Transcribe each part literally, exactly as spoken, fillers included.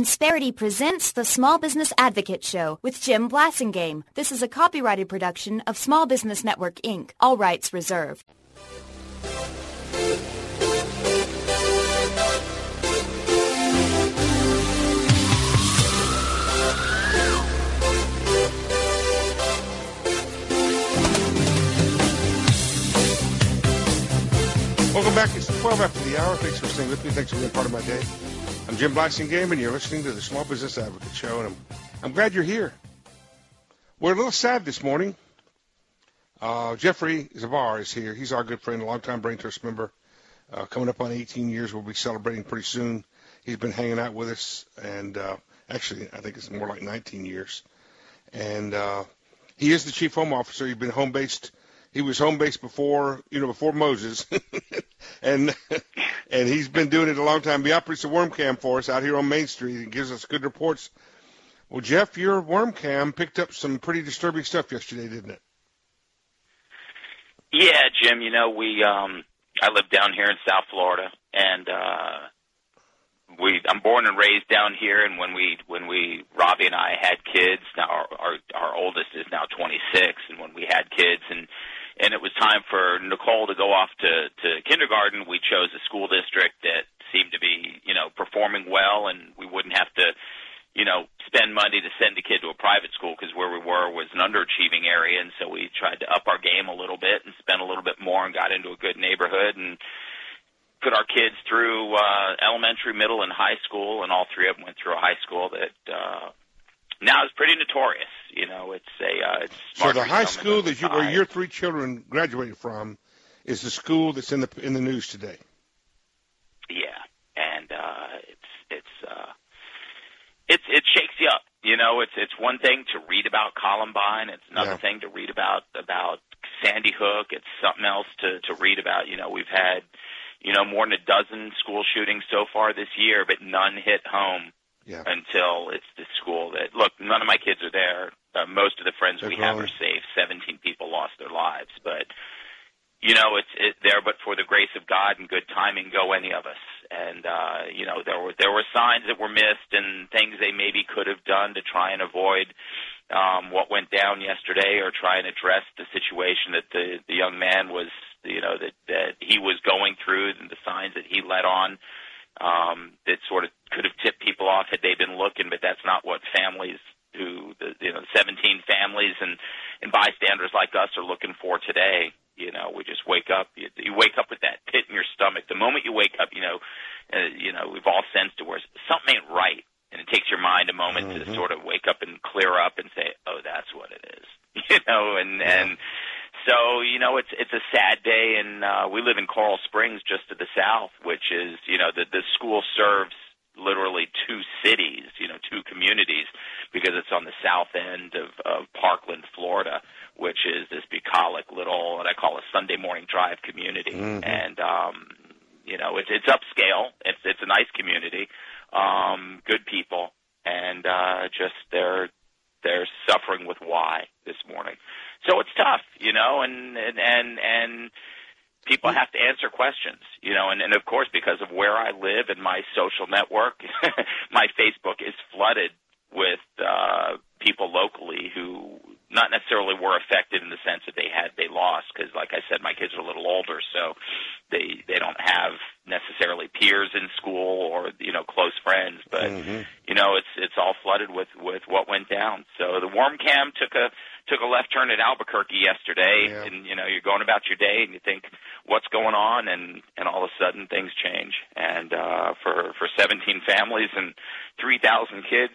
Insperity presents the Small Business Advocate Show with Jim Blasingame. This is a copyrighted production of Small Business Network, Incorporated. All rights reserved. Welcome back. It's twelve after the hour. Thanks for staying with me. Thanks for being part of my day. I'm Jim Blasingame, and you're listening to the Small Business Advocate Show, and I'm, I'm glad you're here. We're a little sad this morning. Uh, Jeffrey Zavar is here. He's our good friend, a longtime Brain Trust member. Uh, coming up on eighteen years, we'll be celebrating pretty soon. He's been hanging out with us, and uh, actually, I think it's more like nineteen years. And uh, he is the chief home officer. He's been home-based. He was home-based before, you know, before Moses, and and he's been doing it a long time. He operates a worm cam for us out here on Main Street and gives us good reports. Well, Jeff, your worm cam picked up some pretty disturbing stuff yesterday, didn't it? Yeah, Jim. You know, we um, I live down here in South Florida, and uh, we I'm born and raised down here. And when we when we Robbie and I had kids, now our our, our oldest is now twenty-six, and when we had kids and And it was time for Nicole to go off to, to kindergarten. We chose a school district that seemed to be, you know, performing well, and we wouldn't have to, you know, spend money to send a kid to a private school because where we were was an underachieving area. And so we tried to up our game a little bit and spend a little bit more and got into a good neighborhood and put our kids through uh, elementary, middle, and high school, and all three of them went through a high school that uh, now is pretty notorious. You know, it's a uh, it's so the high school that you, where your three children graduated from is the school that's in the in the news today. Yeah, and uh, it's it's uh, it's it shakes you up. You know, it's it's one thing to read about Columbine. It's another yeah. thing to read about about Sandy Hook. It's something else to to read about. You know, we've had you know more than a dozen school shootings so far this year, but none hit home. Yeah. Until it's the school that, look, none of my kids are there. Uh, most of the friends They're we growing. have are safe. seventeen people lost their lives. But, you know, it's it, there, but for the grace of God and good timing, go any of us. And, uh, you know, there were there were signs that were missed and things they maybe could have done to try and avoid um, what went down yesterday or try and address the situation that the, the young man was, you know, that, that he was going through and the signs that he let on. Um, that sort of could have tipped people off had they been looking, but that's not what families who, the, you know, seventeen families and, and bystanders like us are looking for today. You know, we just wake up, you, you wake up with that pit in your stomach. The moment you wake up, you know, uh, you know, we've all sensed it where something ain't right, and it takes your mind a moment mm-hmm. to sort of wake up and clear up and say, oh, that's what it is, you know, and, yeah. and, So, you know, it's it's a sad day, and uh, we live in Coral Springs just to the south, which is, you know, the, the school serves literally two cities, you know, two communities, because it's on the south end of, of Parkland, Florida, which is this bucolic little, what I call a Sunday morning drive community. Mm-hmm. And, um, you know, it's, it's upscale. It's, it's a nice community, um, good people, and uh, just they're, they're suffering with why this morning. So it's tough, you know, and, and, and, and people have to answer questions, you know, and, and of course, because of where I live and my social network, my Facebook is flooded with uh, people locally who not necessarily were affected in the sense that they had, they lost, because like I said, my kids are a little older, so they, they don't have necessarily peers in school or, you know, close friends, but, mm-hmm. you know, it's, it's all flooded with, with what went down. So the worm cam took a, took a left turn at Albuquerque yesterday, yeah. and, you know, you're going about your day, and you think, what's going on? And, and all of a sudden, things change. And uh, for, for seventeen families and three thousand kids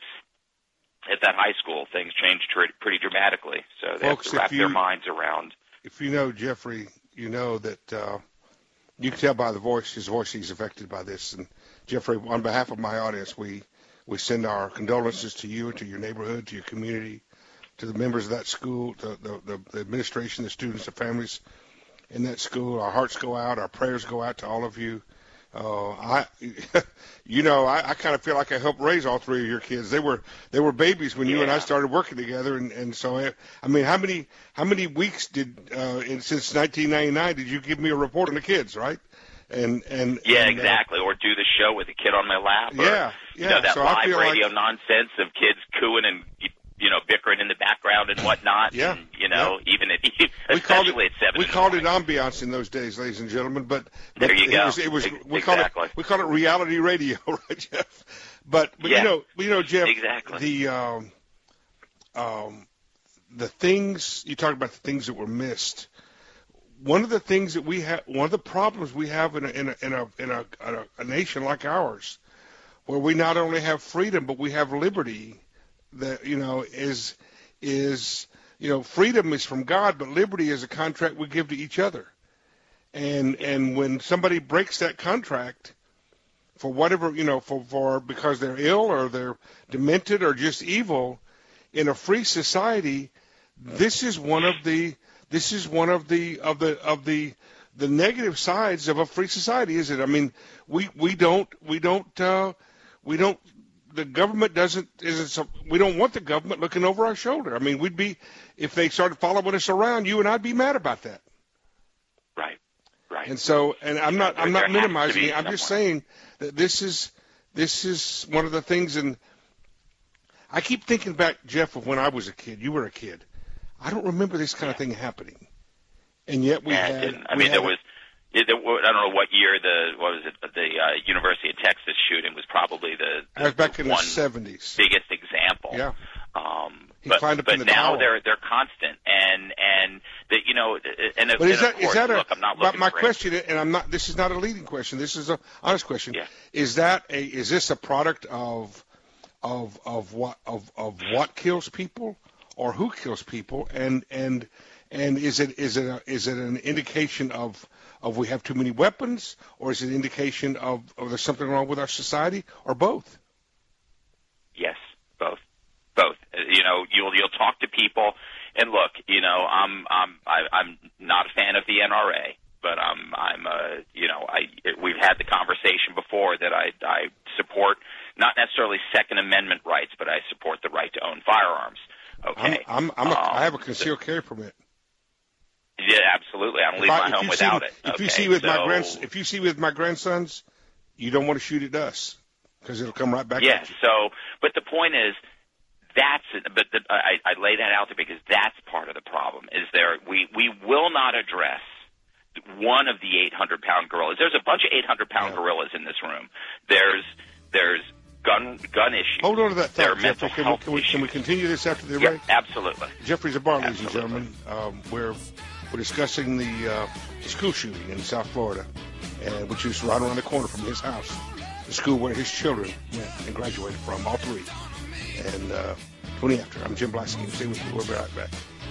at that high school, things change tr- pretty dramatically. So they Folks, have to wrap you, their minds around. If you know Jeffrey, you know that uh, you can tell by the voice, his voice, he's affected by this. And, Jeffrey, on behalf of my audience, we, we send our condolences to you, to your neighborhood, to your community, to the members of that school, to the, the, the administration, the students, the families in that school. Our hearts go out. Our prayers go out to all of you. Uh, I, you know, I, I kind of feel like I helped raise all three of your kids. They were they were babies when you yeah. and I started working together, and, and so I, I mean, how many how many weeks did uh, in, since nineteen ninety-nine did you give me a report on the kids, right? And, and yeah, and, exactly. Uh, or do the show with a kid on my lap. Or, yeah, yeah. You know, that so live radio like, nonsense of kids cooing and, you know, bickering in the background and whatnot. Yeah. And, you know, yeah. even at, we called it, at seven We in called the it ambiance in those days, ladies and gentlemen. But, but there you it go. Was, it was, we exactly. called it, we called it reality radio, right, Jeff? But, but yeah. you know, you know, Jeff, exactly. the, um, um, the things, you talk about the things that were missed. One of the things that we have, one of the problems we have in a, in a, in a, in a, a, a nation like ours, where we not only have freedom, but we have liberty, that, you know, is, is, you know, freedom is from God, but liberty is a contract we give to each other. And, and when somebody breaks that contract for whatever, you know, for, for, because they're ill or they're demented or just evil in a free society, this is one of the, This is one of the of the of the the negative sides of a free society, is it? I mean, we we don't we don't uh, we don't the government doesn't isn't we don't want the government looking over our shoulder. I mean, we'd be if they started following us around, you and I'd be mad about that. Right, right. And so, and I'm not there, I'm not minimizing it. I'm somewhere. just saying that this is this is one of the things. And I keep thinking back, Jeff, of when I was a kid. You were a kid. I don't remember this kind yeah. of thing happening, and yet we yeah, had. Didn't. I we mean, had, there was. I don't know what year the what was it the uh, University of Texas shooting was probably the, the that was back the in one the seventies. biggest example. Yeah. Um, he but climbed up but in the now tower. they're they're constant, and and that you know and, but is and that, of course, is that a, look, I'm not but looking my for question, and I'm not. This is not a leading question. This is a honest question. Yeah. Is that a is this a product of of of what of of what kills people, or who kills people, and and and is it is it a, is it an indication of of we have too many weapons, or is it an indication of, of there's something wrong with our society, or both? Yes, both, both. You know, you'll you'll talk to people, and look, you know, I'm I'm I, I'm not a fan of the N R A, but I'm I'm uh you know I we've had the conversation before that I I support not necessarily Second Amendment rights, but I support the right to own firearms. Okay, I'm, I'm, I'm a, um, I have a concealed carry permit. Yeah, absolutely. I don't leave I, my home without see, it. If okay, you see with so, my grand, if you see with my grandsons, you don't want to shoot at us because it'll come right back yeah, at you. So, but the point is, that's but the, I, I lay that out there because that's part of the problem. Is there we we will not address one of the eight hundred pound gorillas. There's a bunch of eight hundred pound yeah. gorillas in this room. There's there's gun gun issues. Hold on to that thought, Jeffrey. Can we, can, we, issues. can we continue this after the yeah, break? Absolutely. Jeffrey Zabar, ladies and absolutely. gentlemen. Um, we're we're discussing the, uh, the school shooting in South Florida, and which is right around the corner from his house, the school where his children went and graduated from, all three. And uh, twenty after. I'm Jim Blasingame. Stay with me. We'll be right back.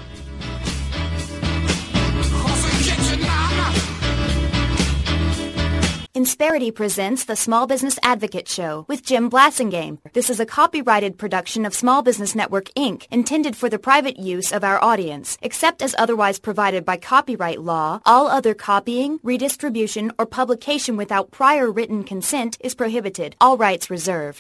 Insperity presents the Small Business Advocate Show with Jim Blasingame. This is a copyrighted production of Small Business Network, Incorporated, intended for the private use of our audience. Except as otherwise provided by copyright law, all other copying, redistribution, or publication without prior written consent is prohibited. All rights reserved.